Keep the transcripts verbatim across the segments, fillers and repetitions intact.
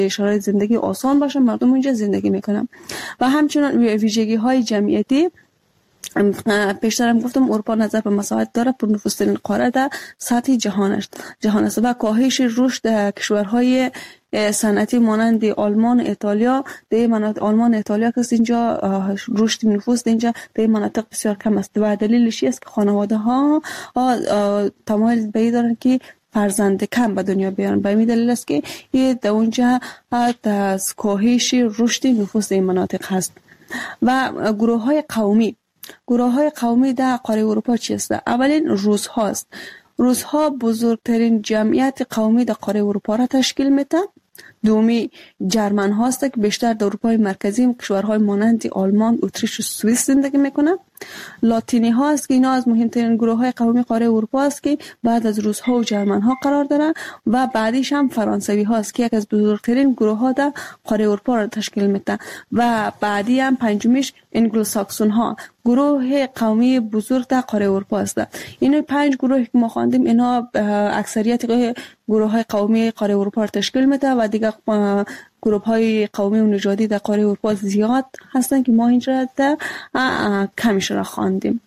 شرایط زندگی آسان باشه، مردم اونجا زندگی میکنن. و همچنین ویژگی های جمعیتی، پیشترم گفتم اروپا نظر به مساحت داره، پرنفوذترین قاره در سطح جهان است جهان است و کاهش رشد کشورهای صنعتی مانند آلمان، ایتالیا، در مناطق آلمان، ایتالیا که اینجا رشد نفوس اینجا در مناطق بسیار کم است و دلیلش است که خانواده ها تمایل به این دارن که فرزند کم به دنیا بیارن. به این دلیل است که این در اونجا از کاهش رشد نفوس این مناطق هست. و گروه های قومی گروه های قومی در قاره اروپا چی است؟ اولین روس هاست. روس ها بزرگترین جمعیت قومی در قاره اروپا را تشکیل میده. دومی جرمن هاست که بیشتر در اروپای مرکزی کشورهای مانند آلمان، اتریش و سوئیس زندگی میکنند. لاتینی ها است که اینا از مهمترین گروه های قومی قاره اروپا است که بعد از روس ها و جرمن ها قرار دارند. و بعدیش هم فرانسوی ها است که یک از بزرگترین گروه ها در قاره اروپا را تشکیل میده. و بعدی هم پنجمیش انگلو ساکسون ها، گروه قومی بزرگ در قاره اروپا است. این پنج گروه که ما خواندیم اینا اکثریت گروه های قومی قاره اروپا را تشکیل میده و دیگه گروه های قومی و نژادی در قاره اروپا زیاد هستند که ما اینجا در کمش را خواندیم.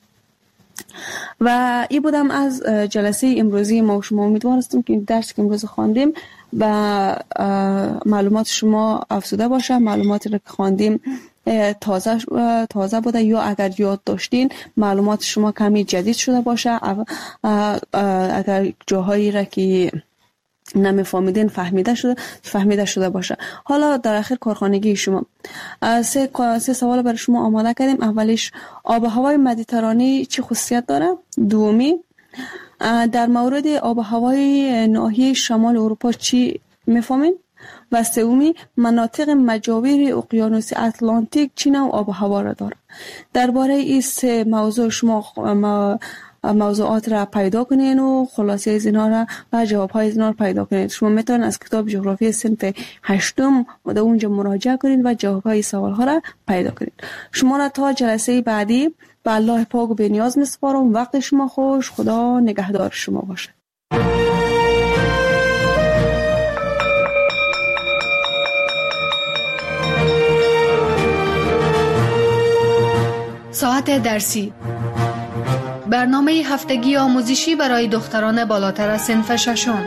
و این بودم از جلسه امروزی ما و شما. امیدوار هستم که این درس که امروز خواندیم و معلومات شما افزوده باشه، معلوماتی را که خواندیم تازه تازه بوده یا اگر یاد داشتین معلومات شما کمی جدید شده باشه، اگر جاهایی را که نمیفهمیدین فهمیده شده فهمیده شده باشه. حالا در آخر کارخانگی شما سه سه سوال برای شما آماده کردیم. اولیش آب و هوای مدیترانه چه خصوصیت داره؟ دومی در مورد آب و هوای ناحیه شمال اروپا چی میفهمین؟ و سومی مناطق مجاور اقیانوس اتلانتیک چه نوع آب و هوا را داره؟ درباره این سه موضوع شما موضوعات را پیدا کنین و خلاصه از اینا را و جواب‌های از اینا را پیدا کنین. شما میتونید از کتاب جغرافی صنف هشتم در اونجا مراجعه کنین و جواب‌های سوال‌ها را پیدا کنین. شما را تا جلسه بعدی به الله پاک و بی‌نیاز میسپارم. وقت شما خوش. خدا نگهدار شما باشه. ساعت درسی، برنامه هفتگی آموزشی برای دختران بالاتر از صنف ششم.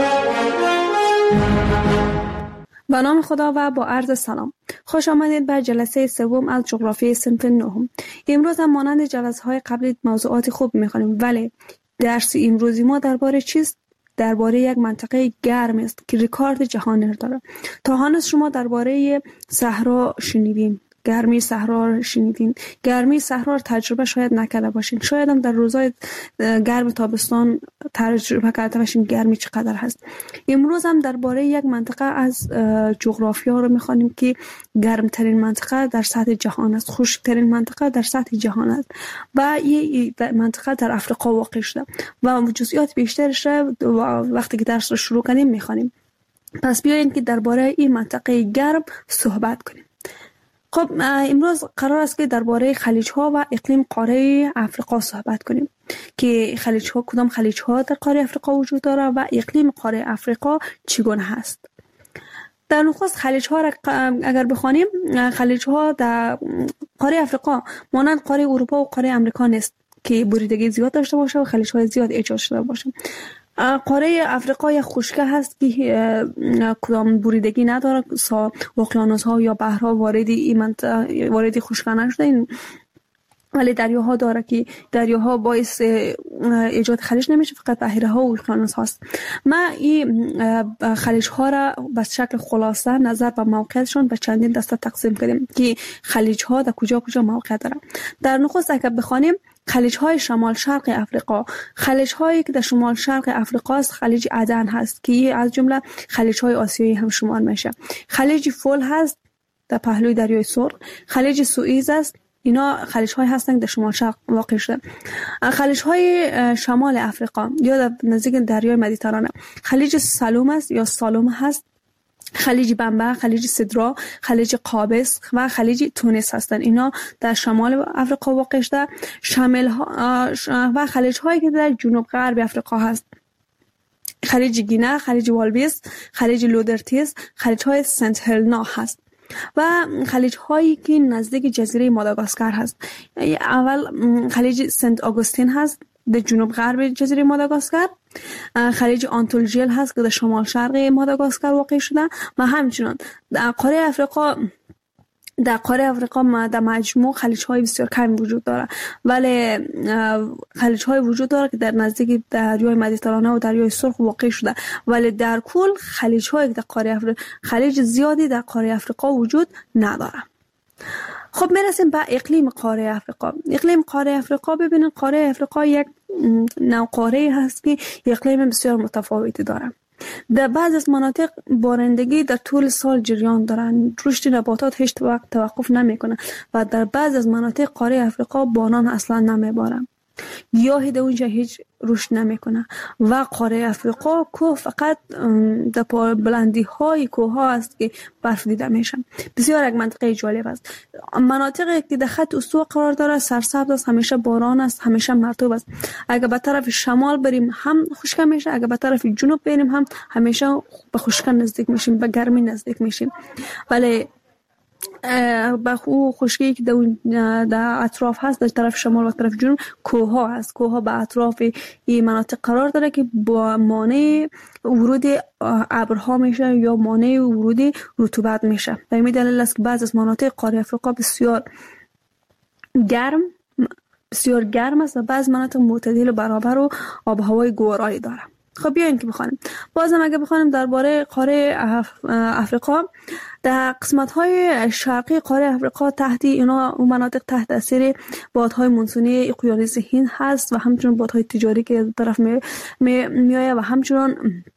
به نام خدا و با عرض سلام. خوش آمدید به جلسه سوم از جغرافی صنف نهم. امروز هم مانند جلسه‌های قبلی موضوعات خوب می‌خوانیم، ولی درس امروزی ما درباره چیست؟ درباره یک منطقه گرم است که رکورد جهانی داره. تا هنوز شما درباره صحرا شنیدین، گرمی صحرا شنیدین. گرمی صحرا تجربه شاید نکرده باشین، شاید هم در روزهای گرم تابستان تجربه کرده باشین گرمی چقدر هست. امروز هم درباره یک منطقه از جغرافیا رو می‌خوانیم که گرمترین منطقه در سطح جهان است، خشکترین منطقه در سطح جهان است و این منطقه در افریقا واقع شده و جزئیات بیشترش را وقتی که درس رو شروع کنیم می‌خوانیم. پس بیایید که درباره این منطقه گرم صحبت کنیم. خب امروز قرار است که درباره خلیج ها و اقلیم قاره افریقا صحبت کنیم که خلیج ها کدام خلیج ها در قاره افریقا وجود داره و اقلیم قاره افریقا چگونه هست. در نخست خلیج ها را اگر بخوانیم، خلیج ها در قاره افریقا مانند قاره اروپا و قاره امریکا نیست که بریدگی زیاد داشته باشه و خلیج های زیاد ایجاد شده باشه. قاره افریقا یک خشکی هست که کدام بریدگی نداره، اقیانوس ها یا بحرها وارد این منطقه وارد خشکی نشده، ولی دریاها داره که دریاها باعث ایجاد خلیج نمیشه، فقط بحیره ها و اقیانوس هاست. ما این خلیج ها را به شکل خلاصه نظر به موقعیتشون به چندین دسته تقسیم کردیم که خلیج ها در کجا کجا موقع دارن. در نخست اگر بخوانیم خلیج های شمال شرق افریقا، خلیج هایی که در شمال شرق افریقا است خلیج عدن هست که از جمله خلیج های آسیایی هم شمار میشه. خلیج فول هست در پهلوی دریای سرخ، خلیج سوئیز است، اینا خلیج های هستند در شمال شرق واقع شده. خلیج های شمال افریقا یا در نزدیک دریای مدیترانه خلیج سالوم است یا سالوم هست، خلیج بمبا، خلیج سدرا، خلیج قابس و خلیج تونس هستند. اینا در شمال افریقا واقع شده. شامل ها و خلیج هایی که در جنوب غرب افریقا هست خلیج گینه، خلیج والویس، خلیج لودرتیس، خلیج های سنت هلنا هست و خلیج هایی که نزدیک جزیره ماداگاسکار هست. اول خلیج سنت آگوستین هست در جنوب غرب جزیره ماداگاسکار، خلیج آنتولجیل هست که در شمال شرق ماداگاسکار واقع شده و همچنان در قاره افریقا در قاره افریقا در مجموع خلیج های بسیار کمی وجود داره، ولی خلیج های وجود داره که در نزدیک دریای مدیترانه و دریای سرخ واقع شده، ولی در کل خلیج های در قاره افریقا خلیج زیادی در قاره افریقا وجود نداره. خب میرسیم به اقلیم قاره افریقا. اقلیم قاره افریقا، ببینید قاره افریقا یک نوع قاره هست که اقلیم بسیار متفاوتی داره. در بعض از مناطق بارندگی در طول سال جریان دارن، رشد نباتات هیچ وقت توقف نمیکنه و در بعض از مناطق قاره افریقا باران اصلا نمیباره، گیاهی در اونجا هیچ رشد نمیکنه و قاره افریقا کوه فقط در بلندی های کوه ها است که برف دیده میشه. بسیار یک منطقه جالب است. مناطقی که در خط استوا قرار داره سرسبز است، همیشه باران است، همیشه مرطوب است. اگر به طرف شمال بریم هم خشک میشه، اگر به طرف جنوب بریم هم همیشه به خشکی نزدیک میشیم، به گرمی نزدیک میشیم. ولی با خو خشکی که در اطراف هست در طرف شمال و طرف جنوب کوه ها هست. کوه ها به اطراف این مناطق قرار داره که با مانع ورود ابرها میشه یا مانع ورود رطوبت میشه. به این دلیل است که بعضی از مناطق قاره افریقا بسیار گرم بسیار گرم است و بعضی مناطق معتدل و برابر و آب و هوای گوارایی داره. خب بیاین که بخوانیم. بازم اگه بخوانیم درباره قاره افریقا، در قسمت‌های شرقی قاره افریقا تحت اینا اون مناطق تحت تاثیر بادهای مونسونی اقیانوس هند هست و همچنین بادهای تجاری که طرف می میآید و همچنین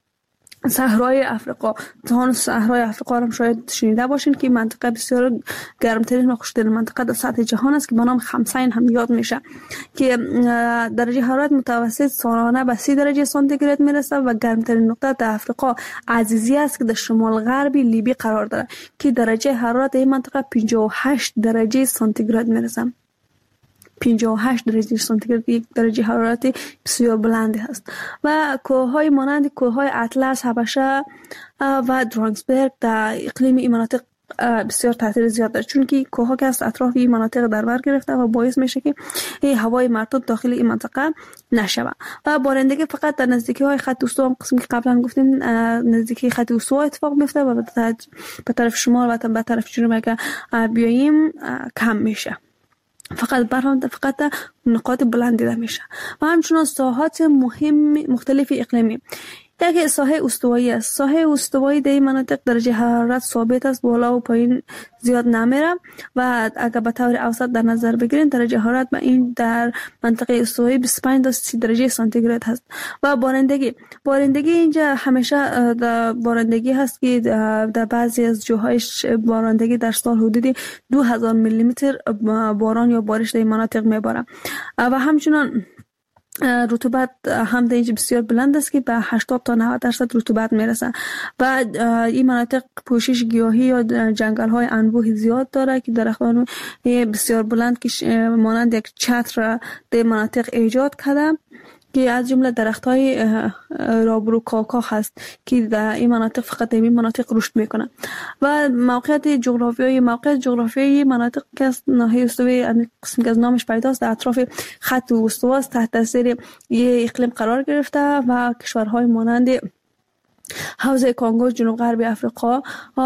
صحرای افریقا. تا صحرای افریقا هم شاید شنیده باشین که منطقه بسیار گرمترین و خشکترین منطقه در سطح جهان است که به نام خمسین هم یاد میشه که درجه حرارت متوسط سالانه به سی درجه سانتیگراد میرسه و گرمترین نقطه در افریقا عزیزی است که در شمال غربی لیبی قرار داره که درجه حرارت این منطقه پنجاه و هشت درجه سانتیگراد میرسه. پنجاه و هشت درجه سانتیگراد یک درجه حرارت بسیار بلندی هست و کوههای مانند کوههای اطلس، حبشه و درانگسبرگ در اقلیم این مناطق بسیار تاثیر زیاد داره، چون که کوهها که از اطراف این مناطق در بر گرفته و باعث میشه که این هوای مرطوب داخل این منطقه نشوه و بارندگی فقط در نزدیکی های خط استوا، هم قسمی که قبلا گفتیم نزدیکی خط استوا اتفاق میفته و به طرف شمال و به طرف جنوب اگه بیاییم کم میشه. فقط برهم فقط نقاط بلند دیده میشه و همچنان ساحات مهم مختلف اقلیمی. یک ساحه استوایی است. ساحه استوایی در این مناطق درجه حرارت ثابت است، بالا و پایین زیاد نمیره و اگر به طور اوسط در نظر بگیرین درجه حرارت به این در منطقه استوایی بیست و پنج تا سی درجه سانتیگراد هست و بارندگی بارندگی اینجا همیشه در بارندگی هست که در بعضی از جاهای بارندگی در سال حدود دو هزار میلی متر باران یا بارش در این مناطق میباره و همچنان رطوبت هم در اینجا بسیار بلند است که به هشتاد تا نود درصد رطوبت میرسه و این مناطق پوشش گیاهی یا جنگل های انبوه زیاد داره که درختان بسیار بلند که مانند یک چتر در مناطق ایجاد کرده که از جمله درخت‌های رابرو کاکا هست که در این مناطق فقط در این مناطق رشد میکنه و موقعیت جغرافیایی موقعیت جغرافیایی مناطق که از ناحیه استوایی قسمی که از نامش پیداست در اطراف خط استوا است، تحت تاثیر یک اقلیم قرار گرفته و کشورهای مانند حوزه کانگو، جنوب غرب افریقا،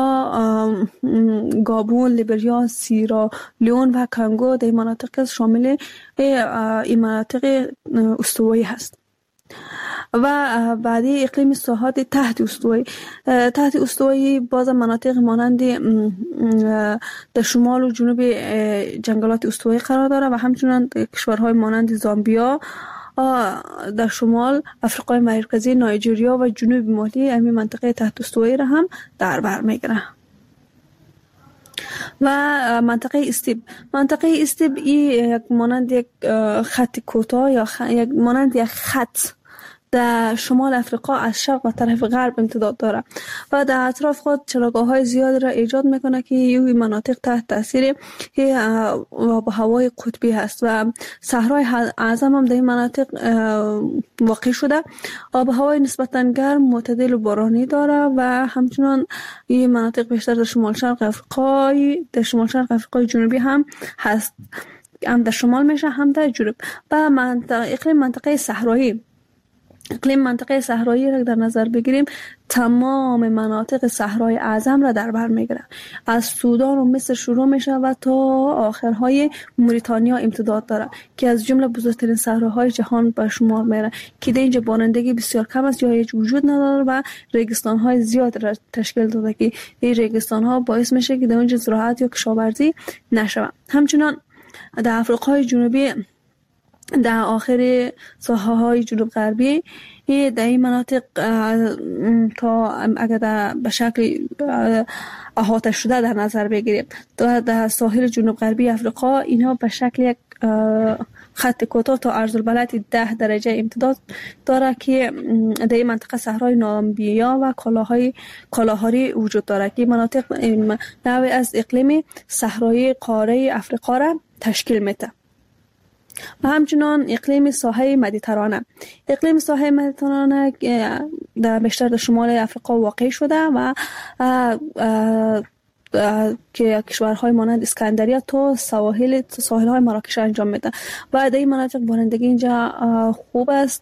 گابون، لیبریا، سیرا لیون و کانگو در این مناطق شامل این مناطق استوایی هست. و بعدی اقلیم ساحات تحت استوایی تحت استوایی باز مناطق مانند در شمال و جنوب جنگلات استوایی قرار داره و همچنین کشورهای مانند زامبیا در شمال، افریقای مرکزی، نایجریا و جنوب مالی همین منطقه تحت استوایی را هم در بر میگیره. و منطقه استیب منطقه استیب یک مانند یک خط کوتاه یا خ... یک مانند یک خط در شمال افریقا از شرق و طرف غرب امتداد داره و در اطراف خود چراگاه‌های زیاد را ایجاد میکنه که این مناطق تحت تاثیر آب و هوای قطبی هست و صحرای اعظم هم در این مناطق واقع شده. آب و هوای نسبتاً گرم، معتدل و بارانی داره و همچنان این مناطق بیشتر در شمال شرق افریقای در شمال شرق افریقای جنوبی هم هست، هم در شمال میشه هم در جنوب. و منطقه اقلیم منطقه صحرایی اقلیم منطقه صحرایی را در نظر بگیریم، تمام مناطق صحرای اعظم را در بر میگیره. از سودان و مصر شروع میشه و تا آخرهای موریتانیا امتداد داره که از جمله بزرگترین صحراهای جهان به شمار میره که در اینجا بارندگی بسیار کم است یا هیچ وجود نداره و ریگستان های زیاد را تشکیل داده که این ریگستان ها باعث میشه که در اونجا زراعت یا کشاورزی نشود. همچنان در افریقای جنوبی در آخر ساحه‌های جنوب غربی در این مناطق تا اگر در به شکل احاطه شده در نظر بگیریم در ساحل جنوب غربی افریقا اینها به شکل یک خط کوتاه تا عرض البلد ده درجه امتداد داره که در این منطقه صحرای نامبیا و کالاهای کالاهاری وجود داره که مناطق نوعی از اقلیم صحرایی قاره افریقا را تشکیل میده. و همچنان اقلیم ساحل مدیترانه اقلیم ساحل مدیترانه در بیشتر در شمال افریقا واقع شده و که کشورهای مانند اسکندریه تا سواحل ساحل های مراکش انجام میده و در این مناطق بارندگی اینجا خوب است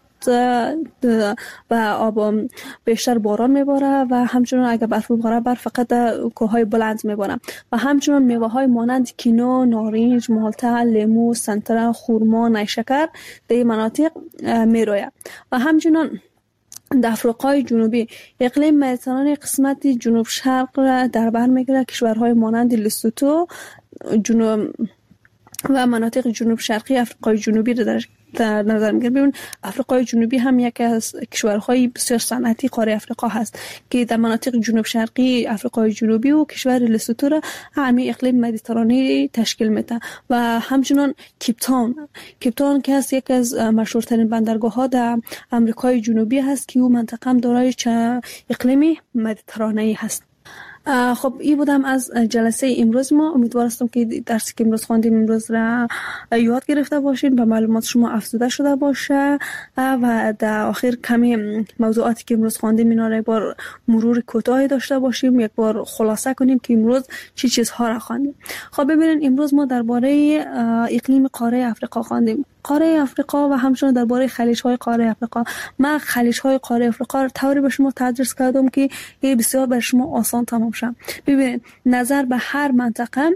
و آب بیشتر باران میباره و همچنان اگر برف بباره برف فقط در کوههای بلند میباره و همچنان میوه های مانند کینو، نارنج، مالتا، لیمو، سنتره، خورما، نیشکر در این مناطق میروید. و همچنان در افریقای جنوبی اقلیم مدیترانه قسمت جنوب شرق را در بر میگیره. کشورهای مانند لسوتو جنوب و مناطق جنوب شرقی افریقای جنوبی را در در نظر میگیریم. ببین افریقای جنوبی هم یکی از کشورهای بسیار صنعتی قاره افریقا هست که در مناطق جنوب شرقی افریقای جنوبی و کشور لسوتو را همین اقلیم مدیترانه تشکیل میده. و همچنان کیپ تاون کیپ تاون که است یکی از مشهورترین بندرگاه ها در آمریکای جنوبی هست که او منطقه هم دارای اقلیم مدیترانه هست. خب این بودم از جلسه امروز ما. امیدوار هستم که درسی که امروز خواندیم امروز را یاد گرفته باشین و معلومات شما افزوده شده باشه و در آخر کمی موضوعاتی که امروز خواندیم اینا را یک بار مرور کوتاهی داشته باشیم، یک بار خلاصه کنیم که امروز چی چیزها را خواندیم. خب ببینید امروز ما درباره اقلیم قاره افریقا خواندیم، قاره افریقا و همچنین درباره خلیج‌های قاره افریقا. من خلیج‌های قاره افریقا رو طوری به شما تدریس کردم که این بسیار بر شما آسان تمام شه. ببینید نظر به هر منطقه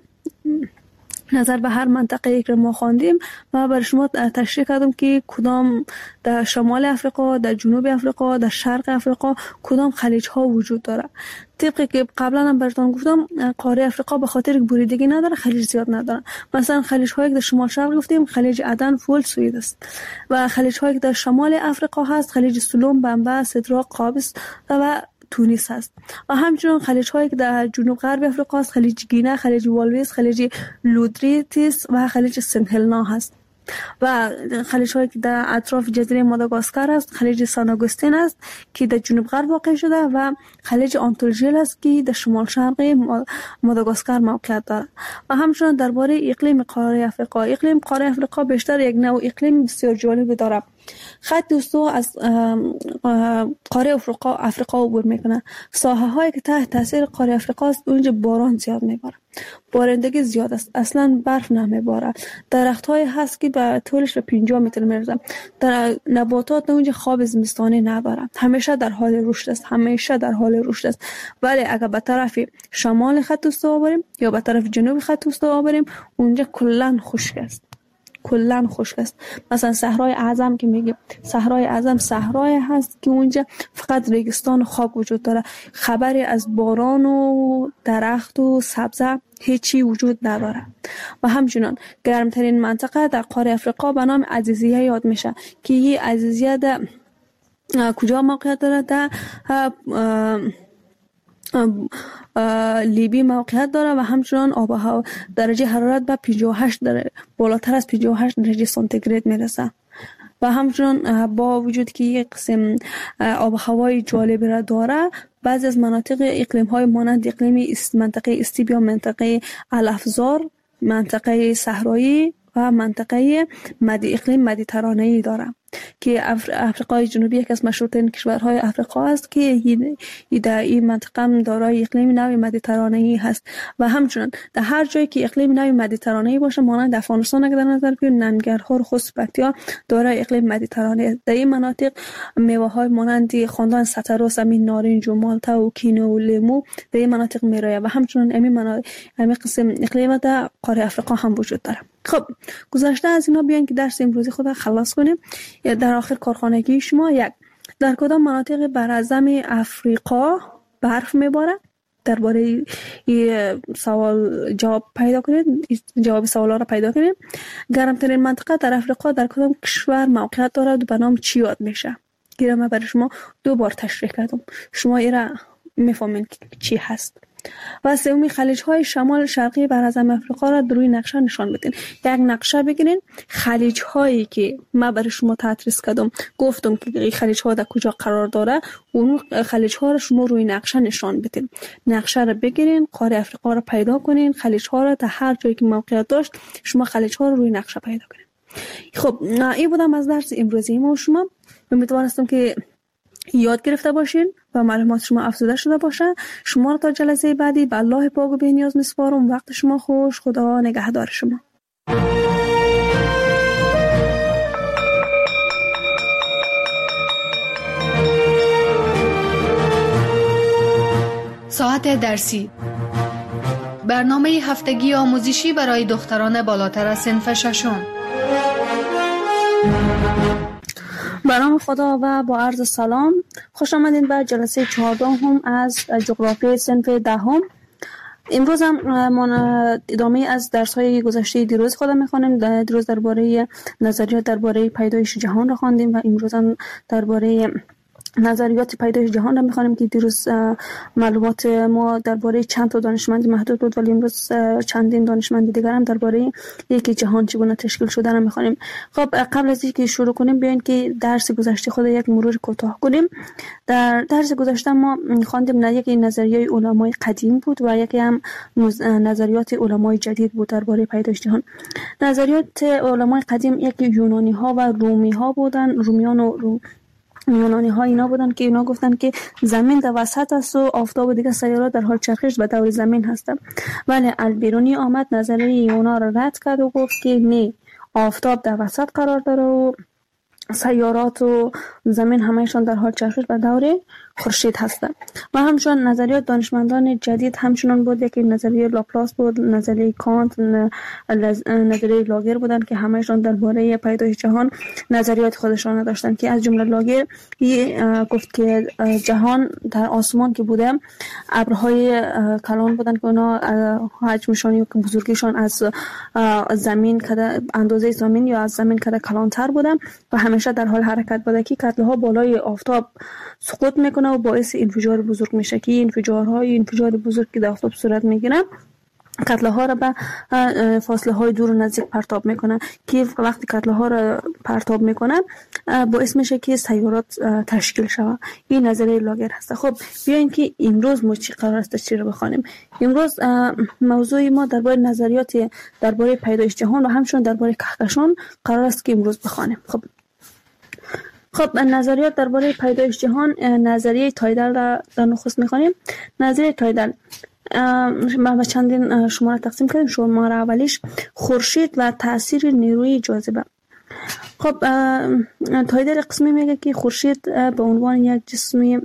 نظر به هر منطقه که ما خواندیم و برای شما تشریح کردم که کدام در شمال افریقا، در جنوب افریقا، در شرق افریقا کدام خلیج ها وجود داره. طبقی که قبلا هم براتون گفتم قاره افریقا به خاطر بریدگی نداره خلیج زیاد نداره. مثلا خلیج هایی که در شمال شرق گفتیم خلیج عدن، فول، سوئد است و خلیج هایی که در شمال افریقا هست خلیج سلوم، بمبا، سدراق، قابس و تونس هست. و همچنین خلیج هایی که در جنوب غرب افریقا هست خلیج گینه، خلیج والویس، خلیج لودریتیس و خلیج سنت هلنا هست. و خلیج هایی که در اطراف جزیره ماداگاسکار است خلیج سان آگوستین است که در جنوب غرب واقع شده و خلیج آنتولژیل است که در شمال شرق ماداگاسکار موقعیت دارد. و همچنین درباره اقلیم قاره افریقا، اقلیم قاره افریقا بیشتر یک نوع اقلیم بسیار جالب دارد. خط استوا از قاره افریقا افریقا عبور میکنه. ساحه هایی که تحت تاثیر قاره افریقا است اونجا باران زیاد میباره، بارندگی زیاد است، اصلا برف نمیباره. درخت های هست که به طولش به پنجاه متر میرسه. در نباتات اونجا خواب زمستانی نداره، همیشه در حال رشد است، همیشه در حال رشد است. ولی اگر به طرف شمال خط استوا بریم یا به طرف جنوب خط استوا بریم اونجا کلا خشک است، کلا خشک است. مثلا صحرای اعظم که میگه صحرای اعظم صحرای هست که اونجا فقط ریگستان و خاک وجود داره، خبری از باران و درخت و سبزه هیچی وجود نداره. و همچنین گرمترین منطقه در قاره افریقا به نام عزیزیه یاد میشه که این عزیزیه در کجا موقعیت داره؟ در لیبی موقعیت داره و همچنان آب و هوا درجه حرارت به پنجاه و هشت درجه بالاتر از پنجاه و هشت درجه سانتیگراد میرسه. و همچنان با وجود که یک قسم آب و هوای جالب را داره، بعضی از مناطق اقلیم های مانند اقلیم منطقه استیبیا، منطقه الافزار، منطقه صحرایی و منطقه مدی اقلیم مدیترانه‌ای داره که افریقای جنوبی یک از مشهورترین کشورهای افریقا است که در این منطقه دارای اقلیم نوع مدیترانه‌ای هست و همچنان در هر جایی که اقلیم نوع مدیترانه‌ای باشه، مانند افغانستان اگر در نظر بگیریم، ننگرهار، خوست، پکتیا دارای اقلیم مدیترانه‌ای. در این مناطق میوه‌های مانند خواندن ستروس، همین نارنج و مالتا و کینو و لیمو در این مناطق میرایه و همچنان همین مناطق همین قسم اقلیم در قاره افریقا هم وجود داره. خب گذشته از اینا بیاین که درس امروزی خود خلاص کنیم. در آخر کارخانگی شما، یک، در کدام مناطق براعظم افریقا برف میباره؟ درباره این سوال جواب پیدا کنید، جواب سوالا را پیدا کنید. گرمترین منطقه در افریقا در کدام کشور موقعیت دارد و به نام چی یاد میشه؟ این را من برای شما دو بار تشریح کردم، شما این را میفهمین چی هست. و سومی، خلیج های شمال شرقی براعظم افریقا را در روی نقشه نشان بدین. یک نقشه بگیرین، خلیج هایی که من برای شما تدریس کردم، گفتم که این خلیج ها در کجا قرار داره، اون خلیج ها را شما روی نقشه نشان بدین. نقشه را بگیرین، قاره افریقا را پیدا کنین، خلیج ها را در هر جایی که موقعیت داشت شما خلیج ها را روی نقشه پیدا کنین. خب این بودم از درس امروزی ما. شما امیدوارم که یاد گرفته باشین و معلومات شما افزوده شده باشه. شما را تا جلسه بعدی به الله پاک و بی‌نیاز میسپارم. وقت شما خوش. خدا نگهدار شما. ساعت درسی، برنامه هفتگی آموزشی برای دختران بالاتر از صنف ششم. به نام خدا و با عرض سلام، خوش آمدین به جلسه چهاردهم از جغرافی صنف دهم. امروز هم ما ادامه از درس‌های گذشته دیروز خودم می‌خوانیم. دیروز درباره نظریات درباره پیدایش جهان را خواندیم و امروز هم درباره نظریات پیدایش جهان را می‌خوانیم که دیروز معلومات ما درباره چند تا دانشمند محدود بود، ولی امروز چندین دانشمند دیگر هم درباره یکی جهان چگونه تشکیل شده را می‌خوانیم. خب قبل از اینکه شروع کنیم بیاین که درس گذشته خود یک مرور کوتاه کنیم. در درس گذشته ما خواندیم نه یکی نظریه علمای قدیم بود و یکی هم نظریات علمای جدید بود درباره پیدایش جهان. نظریات علمای قدیم یکی یونانی‌ها و رومی‌ها بودن. رومیان و روم یونانی ها اینا بودن که اینا گفتن که زمین در وسط است و آفتاب و دیگر سیارات در حال چرخش به دور زمین هستند. ولی البیرونی آمد نظریه اونا را رد کرد و گفت که نه، آفتاب در وسط قرار داره و سیارات و زمین همهشان در حال چرخش به دور خورشید هستند. و همچنان نظریات دانشمندان جدید همچنان بود. یکی نظریه لاپلاس بود، نظریه کانت، نظریه لاگر بودند که همهشان درباره پیدایش جهان نظریات خودشان داشتند که از جمله لاگر گفت که جهان در آسمان که بوده ابرهای کلان بودند که اونا حجمشان یا بزرگیشان از زمین کده اندازه زمین یا از زمین کده کلانتر بودند و همیشه در حال حرکت بوده که کتله‌ها بالای آفتاب سقوط میکنه و باعث انفجار بزرگ میشه که انفجارهای انفجار بزرگ که در آفتاب صورت میگیره کتله ها را به فاصله های دور و نزدیک پرتاب میکنه که وقتی کتله ها را پرتاب میکنه باعث میشه که سیارات تشکیل شود. این نظریه لاگر هست. خب بیاین که امروز ما چی قرار است چی رو بخوانیم. امروز موضوع ما درباره نظریات درباره پیدایش جهان و همچنین درباره کهکشان قرار است که امروز بخوانیم. خب خب نظریات درباره پیدایش جهان، نظریه تایدل را در نخست میخوانیم. نظریه تایدل ما چندین شماره تقسیم کردیم. شماره اولیش خورشید و تاثیر نیروی جاذبه. خب تایدل قسمی میگه که خورشید به عنوان یک جسم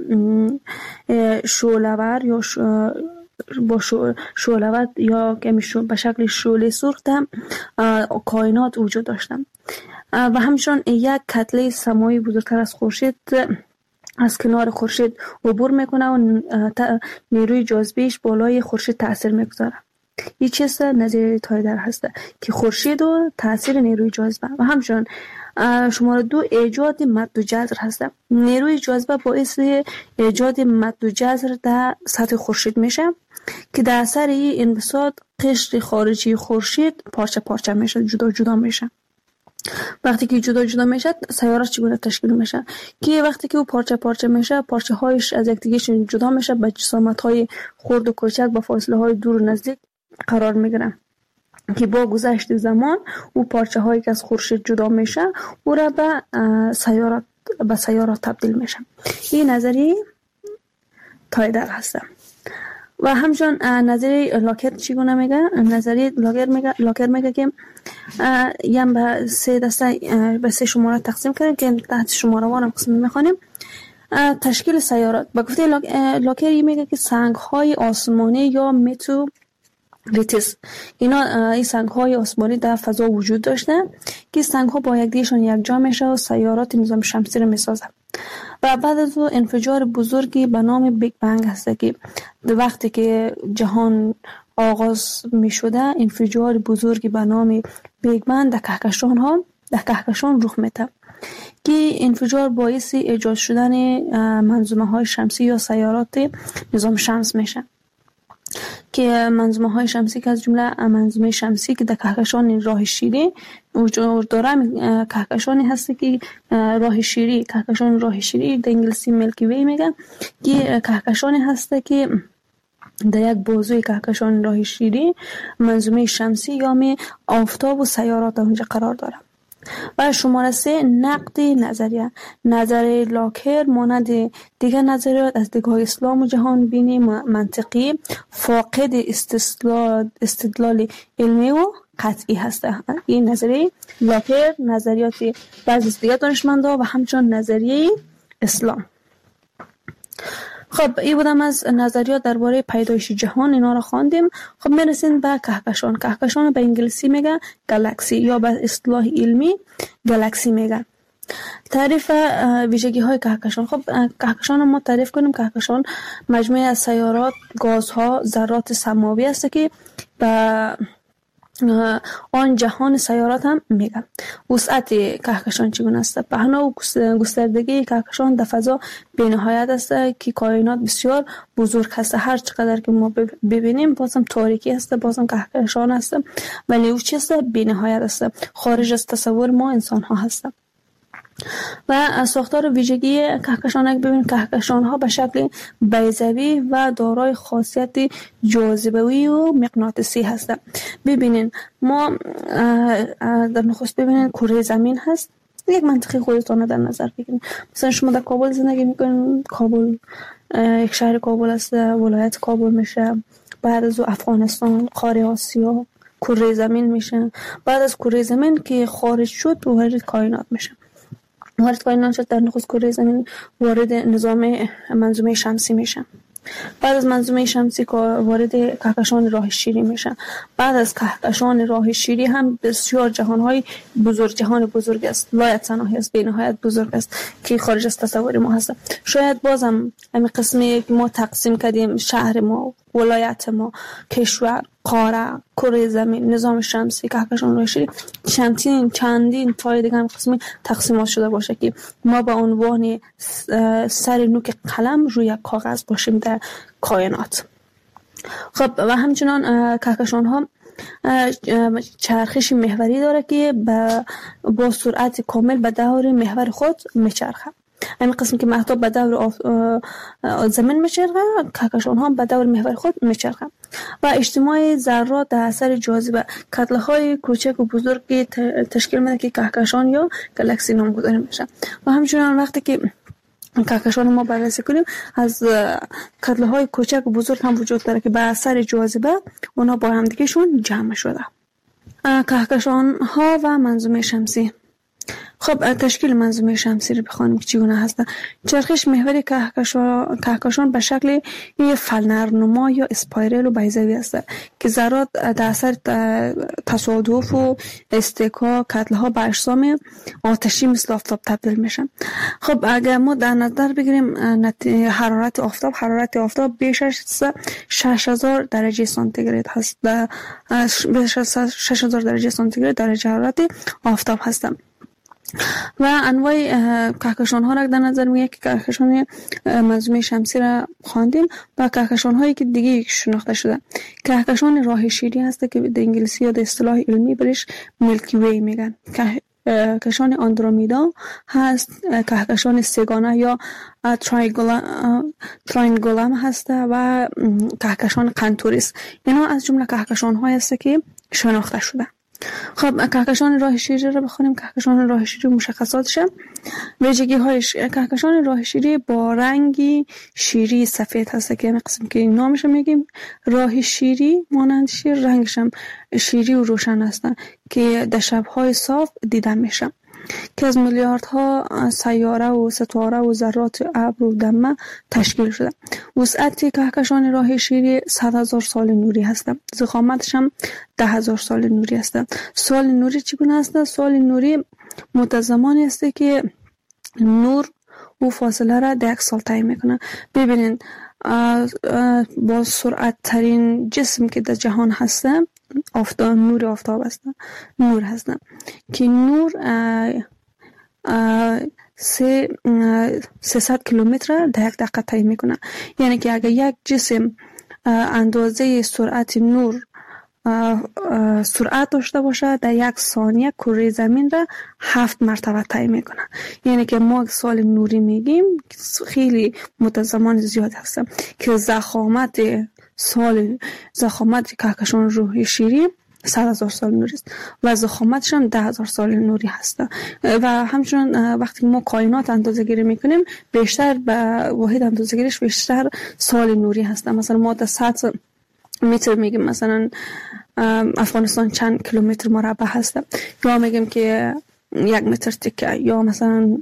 شعله‌ور یا با شعله‌ور یا به شکل شعله سرخ در کائنات وجود داشته و همچنین یک کتله سماوی بزرگتر از خورشید از کنار خورشید عبور میکنه و نیروی جاذبهش بالای خورشید تاثیر میگذاره. این چیز نظریه تایدل هست که خورشید و تاثیر نیروی جاذبه و همچنین شماره دو ایجاد مد و جزر هست. نیروی جاذبه باعث ایجاد مد و جزر در سطح خورشید میشه که در اثر این انبساط قشر خارجی خورشید پارچه پارچه میشه، جدا جدا میشه. وقتی که جدا جدا میشه سیارات چگونه تشکیل میشه که وقتی که او پارچه پارچه میشه پارچه هایش از یکدیگه جدا میشه به جسامت های خرد و کوچک با فاصله های دور و نزدیک قرار میگیرن که با گذشت زمان او پارچه هایی که از خورشید جدا میشه او را به سیارات به سیارات تبدیل میشه. این نظریه تایدر هست. و همچنان نظریه لاکر چگونه میگه؟ نظریه لاکر میگه لاکر میگه که یم به سه دسته به سه شماره تقسیم کردیم که تحت شماره وان هم قسم میخوانیم. تشکیل سیارات با گفته لاکر میگه که سنگ های آسمانی یا متو ریتس اینا این سنگ های آسمانی در فضا وجود داشته که سنگ ها با یکدیگه‌شان یکجا میشه و سیارات نظام شمسی رو میسازه و بعد از اون انفجار بزرگی به نام بیگ بنگ هست که وقتی که جهان آغاز می شده انفجار بزرگی به نام بیگ بنگ در کهکشان ها در کهکشان رخ میده که انفجار باعث ایجاد شدن منظومه های شمسی یا سیارات نظام شمس میشه که منظومه های شمسی که از جمله منظومه شمسی که در کهکشان راه شیری وجود داره کهکشانی هست که راه شیری کهکشان راه شیری در انگلیسی میلکی وی میگن که کهکشانی هست که در یک بازوی کهکشان راه شیری منظومه شمسی یا می آفتاب و سیارات اونجا قرار داره. و شماره سه نقد نظریه نظریه لاکر مانند دیگر نظریات از دیدگاه اسلام و جهان بینی منطقی فاقد استدلال استدلال علمی و قطعی هست. این نظریه لاکر نظریات بعضی از دیگر دانشمندان و همچنین نظریه اسلام. خب این بودم از نظریات درباره پیدایش جهان، اینا رو خواندیم. خب میرسیم به کهکشان. کهکشان به انگلیسی میگه گالاکسی یا به اصطلاح علمی گالاکسی میگن. تعریف ویژگی های کهکشان. خب کهکشان ما تعریف کنیم. کهکشان مجموعه از سیارات، گازها، ذرات سماوی است که به آن جهان سیارات هم میگن. وسعت کهکشان چگونه است؟ پهنا و گستردگی کهکشان در فضا بی‌نهایت است که کائنات بسیار بزرگ است. هر چقدر که ما ببینیم بازم تاریکی است، بازم کهکشان است، ولی او چیست؟ بی‌نهایت است، خارج از تصور ما انسان ها هست. و ساختار ویژگی کهکشان اگه ببینیم کهکشان ها به شکل بیضوی و دارای خاصیت جاذبه‌ای و مغناطیسی هستند. ببینین ما در نخست ببینین کره زمین هست. یک منطقه خودتون در نظر بگیرید. مثلا شما در کابل زندگی میکنین، کابل یک شهر کابل است، ولایت کابل میشه، بعد از افغانستان، قاره آسیا، کره زمین میشه، بعد از کره زمین که خارج شد وارد کائنات میشه. وارد کائنات شد در نخست کره زمین وارد نظام منظومه شمسی میشه. بعد از منظومه شمسی وارد کهکشان راه شیری میشه. بعد از کهکشان راه شیری هم بسیار جهانهای بزرگ جهان بزرگ است، لایت‌سناهی است، بی‌نهایت بزرگ است که خارج از تصور ما هست. شاید بازم همین قسمی که ما تقسیم کردیم شهر ما، ولایت ما، کشور، قاره، کره زمین، نظام شمسی، کهکشان راه شیری چندین چندین تای دیگه هم قسمی تقسیمات شده باشه که ما به عنوان سر نوک قلم روی کاغذ باشیم در کائنات. خب و همچنان کهکشان ها چرخش محوری داره که با, با سرعت کامل به دور محور خود میچرخه. همین قسم که مهتاب به دور زمین میچرخه، کهکشان ها به دور محور خود میچرخه. و اجتماع ذرات در اثر جاذبه کتله های کوچک و بزرگ تشکیل میده که کهکشان یا گالاکسی نامگذاری میشه. و همچنان وقتی که کهکشان ما بررسی کنیم از کتله های کوچک و بزرگ هم وجود داره که به اثر جاذبه اونا با هم دیگه شون جمع شده. کهکشان ها و منظومه شمسی. خب تشکیل منظومه شمسی رو بخوانیم که چگونه هست. چرخش محوری کهکشان کهکشان به شکل یک فلنرنما یا اسپایرل و بیضوی است که ذرات در اثر تصادف و استکاک کتله ها به اجسام آتشی مثل آفتاب تبدیل میشن. خب اگر ما در نظر بگیریم حرارت آفتاب حرارت آفتاب بیش از شش هزار درجه سانتیگراد هست. بیش از شش هزار درجه سانتیگراد درجه حرارت آفتاب هست. و انواع کهکشان ها را در نظر میگه که کهکشان منظومه شمسی را خواندیم و کهکشان هایی که دیگه شناخته شده. کهکشان راه شیری هست که به انگلیسی یا به اصطلاح علمی برش میلکی وی میگن. کهکشان آندرومیدا هست، کهکشان سگانه یا تراینگولم هست و کهکشان قنتوریس. اینا از جمله کهکشان های است که شناخته شده. خب کهکشان راه شیری رو بخونیم. کهکشان راه شیری مشخصاتش، ویژگی هایش: کهکشان راه شیری با رنگی شیری سفید هست که قسم که نامش میگیم راه شیری، مانند شیر، رنگش هم شیری و روشن هستن که در شب‌های صاف دیده میشه، که از میلیاردها سیاره و ستاره و ذرات ابر و دمه تشکیل شده. وسعت کهکشان راه شیری صد هزار سال نوری هست. ضخامتش هم ده هزار سال نوری است. سال نوری چگونه است؟ سال نوری متزمانی است که نور و فاصله را ده یک سال تعیین میکنه. ببینید با سرعت ترین جسم که در جهان هست آفتاب، نور آفتاب است، نور هست که نور سه سیصد کیلومتر در یک دقیقه طی میکنه. یعنی که اگر یک جسم اندازه سرعت نور سرعت داشته باشه، در یک ثانیه کره زمین را هفت مرتبه طی میکنه. یعنی که ما سال نوری میگیم خیلی متزمان زیاد هست که ضخامت سال ضخامت کهکشان راه شیری صد هزار سال نوری است و ضخامتش هم ده هزار سال نوری هست. و همچنین وقتی ما کائنات اندازه گیری میکنیم بیشتر به واحد اندازه گیریش بیشتر سال نوری هست. مثلا ما در صد متر میگیم مثلا افغانستان چند کیلومتر مربع هست، یا میگیم که یک متر تکه، یا مثلا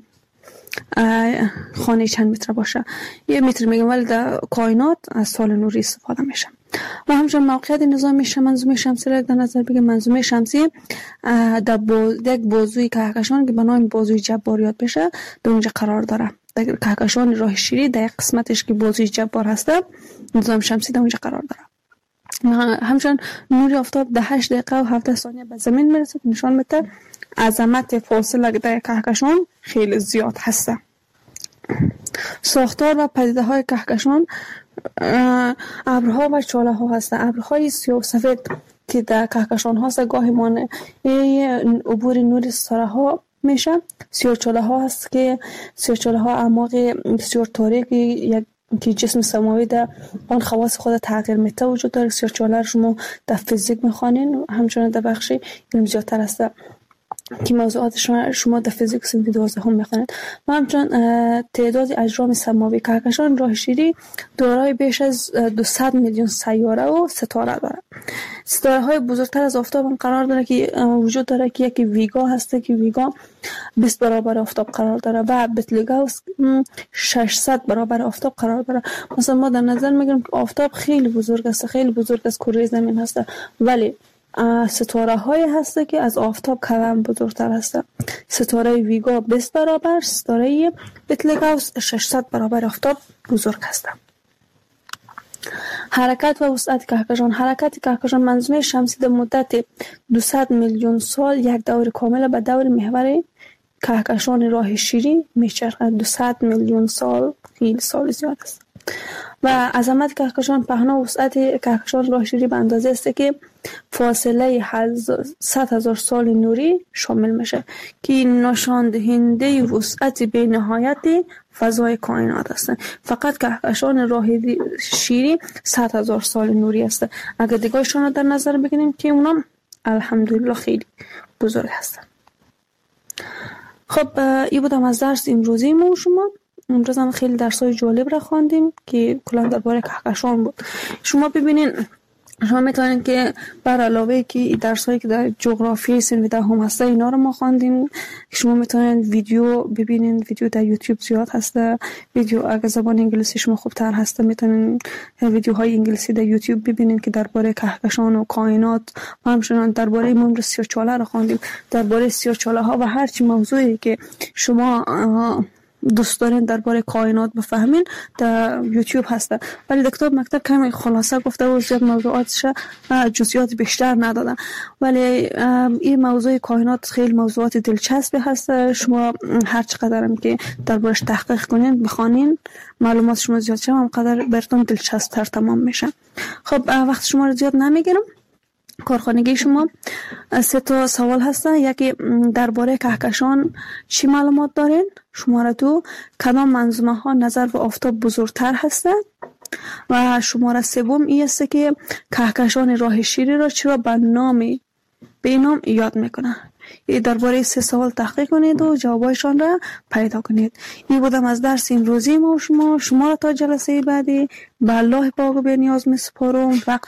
خانه چند متر باشه، یک متر میگیم، ولی در کائنات از سال نوری استفاده میشه. و همچنین موقعیت نظام منظومه شمسی را در نظر بگیم. منظومه شمسی در باز... یک بازوی کهکشان که به نام بازوی جبار یاد بشه در اونجا قرار داره. در کهکشان راه شیری در یک قسمتش که بازوی جبار هست نظام شمسی در اونجا قرار داره. همچنین نور آفتاب در هشت دقیقه و هفده ثانیه به زمین میرسه که نشان میده عظمت فاصله در کهکشان خیلی زیاد هست. ساختار و پدیده های کهکشان: ابرها و چاله ها هست. ابرهای سیاه سفید که در کهکشان هست گاهی مانع عبور نور ستاره ها میشه. سیاه چاله ها هست که سیاه چاله ها اعماق بسیار تاریک یک که جسم سماوی در آن خواص خود تغییر میده وجود داره. سیاه چاله رو شما در فیزیک میخوانین، همچنین در بخش علم زیادتر هست که موضوعات شما شما در فیزیک صنف دوازده هم میخوانید. و همچنین تعداد اجرام سماوی کهکشان راه شیری دارای بیش از دویست میلیون سیاره و ستاره داره. ستاره های بزرگتر از آفتاب هم قرار داره که وجود داره که یکی ویگا هسته که ویگا بیست برابر آفتاب قرار داره و بتلگاوس ششصد برابر آفتاب قرار داره. مثلا ما در نظر میگیریم که آفتاب خیلی بزرگ است، خیلی بزرگ از کره زمین هست، ولی ستاره های هسته که از آفتاب کلم بزرگتر هسته. ستاره ویگا بیست برابر، ستاره بتلگاوس ششصد برابر آفتاب بزرگ هسته. حرکت و وسعت کهکشان: حرکت کهکشان منظومه شمسی در مدت دویست میلیون سال یک دور کامل به دور محور کهکشان راه شیری میچرخد. دویست میلیون سال خیلی سال زیاد است. و عظمت کهکشان: پهنا و وسعت کهکشان راه شیری به اندازه است که فاصله صد هزار سال نوری شامل میشه که نشان دهنده وسعت بی‌نهایت فضای کائنات است. فقط کهکشان راه شیری صد هزار سال نوری است. اگر دیگه‌شون رو در نظر بگیریم که اونم الحمدلله خیلی بزرگ هستن. خب این بودم از درس امروزی ما شما. امروز هم خیلی درسای جالب را خواندیم که کلا درباره کهکشان بود. شما ببینین، شما میتونید که بر علاوه که درسایی که در جغرافی صنف دهم هسته اینا رو ما خواندیم، شما میتونید ویدیو ببینین. ویدیو در یوتیوب زیاد هسته. ویدیو اگه زبان انگلیسی شما خوبتر هسته میتونید ویدیوهای انگلیسی در یوتیوب ببینین که درباره کهکشان و کائنات و همچنین درباره ما سیاه چاله رو خواندیم. درباره سیاه چاله ها و هر چی موضوعی که شما دوست دارین درباره کائنات بفهمین در یوتیوب هسته. ولی دکتر مکتب کمی خلاصه گفته و زیاد موضوعاتش جزئیات بیشتر ندادن. ولی این موضوع کائنات خیلی موضوعات دلچسبی هست. شما هر چقدر هم که دربارش تحقیق کنین بخونین معلومات شما زیاد شه هم قدر براتون دلچسب تر تمام میشه. خب وقت شما رو زیاد نمیگیرم. کارخانگی شما سه تا سوال هستن. یکی درباره کهکشان چی معلومات دارین؟ شماره دو کدام منظومه ها نظر به آفتاب بزرگتر هستند؟ و شماره سوم این است که کهکشان راه شیری را چرا به نام به نام یاد میکنه؟ درباره سه سوال تحقیق کنید و جوابشان را پیدا کنید. این بودم از درس امروزی ما و شما. شما را تا جلسه بعدی به الله پاک و بی‌نیاز می‌سپارم. وقت